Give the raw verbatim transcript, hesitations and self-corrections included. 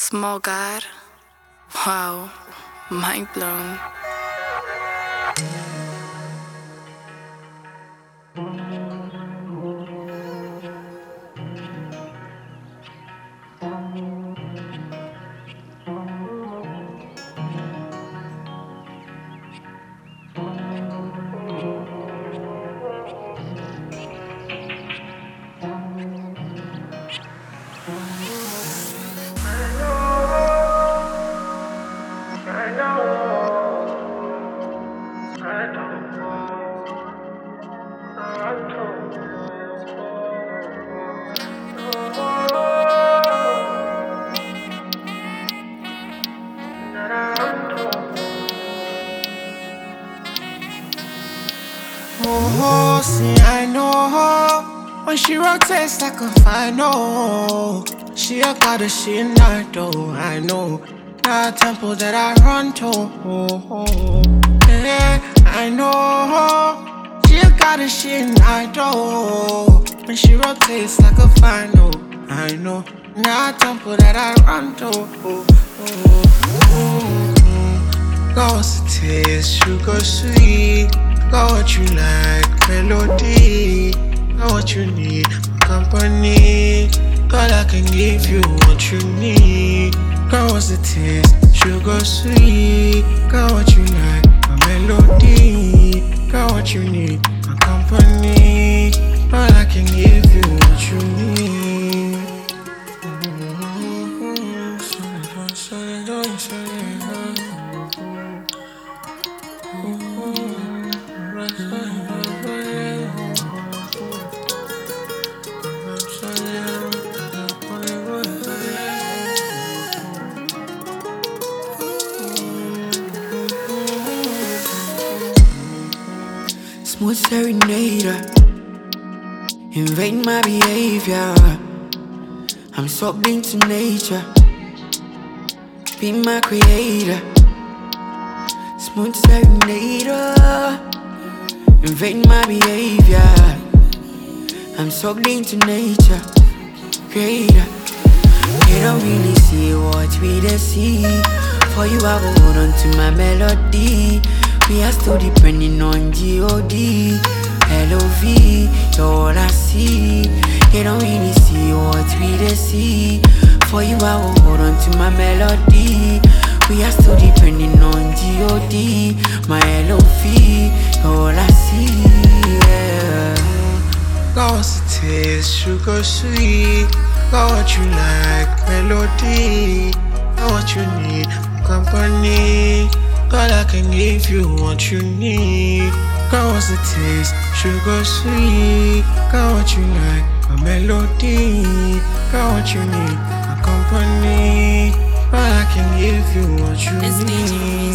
Small God? Wow, mind blown. Oh, see, I know when she rotates like a final. She a goddess, she not though. I know that temple that I run to. Yeah, I know she a goddess, she not though. When she rotates like a final, I know that temple that I run to. Lost the taste, sugar sweet. Got what you like, melody. Got what you need, my company. God, I can give you what you need. Got what's the taste, sugar sweet. Got what you like, my melody. Got what you need, my company. God, I can give you what you need. Smooth serenader, invade my behavior. I'm sucked into nature, be my creator. Smooth serenader, invade my behavior. I'm sucked into nature, creator. You don't really see what we dey see. For you I will hold on to my melody. We are still depending on G O D L O V, you're all I see. They don't really see what we dey see. For you I will hold on to my melody. We are still depending on G O D, my L O V, you're all I see, yeah. Lost the taste, sugar sweet. Got what you like, melody. Got what you need, company. God, I can give you what you need. Got what's the taste, sugar sweet. Got what you like, a melody. Got what you need, a company. God, I can give you what you need.